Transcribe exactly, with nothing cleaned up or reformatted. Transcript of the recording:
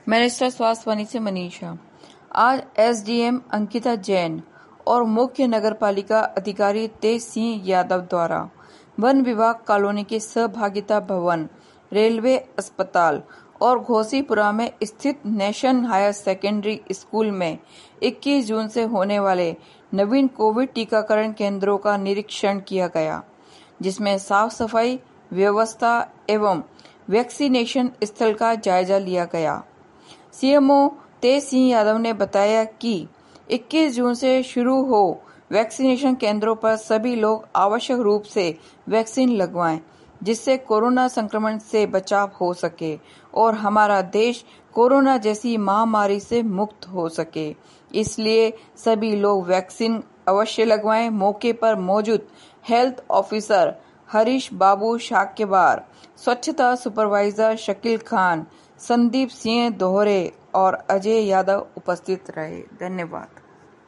Minister स्वास्थ्य वाणी से मनीषा। आज एसडीएम अंकिता जैन और मुख्य नगरपालिका अधिकारी तेज सिंह यादव द्वारा वन विभाग कॉलोनी के सहभागिता भवन, रेलवे अस्पताल और घोसीपुरा में स्थित नेशन हायर सेकेंडरी स्कूल में इक्कीस जून से होने वाले नवीन कोविड टीकाकरण केंद्रों का निरीक्षण किया गया, जिसमें साफ सफाई व्यवस्था एवं वैक्सीनेशन स्थल का जायजा लिया गया। सीएमओ तेज सिंह यादव ने बताया कि इक्कीस जून से शुरू हो वैक्सीनेशन केंद्रों पर सभी लोग आवश्यक रूप से वैक्सीन लगवाएं, जिससे कोरोना संक्रमण से बचाव हो सके और हमारा देश कोरोना जैसी महामारी से मुक्त हो सके। इसलिए सभी लोग वैक्सीन अवश्य लगवाएं। मौके पर मौजूद हेल्थ ऑफिसर हरीश बाबू शाक्यबार, स्वच्छता सुपरवाइजर शकील खान, संदीप सिंह दोहरे और अजय यादव उपस्थित रहे। धन्यवाद।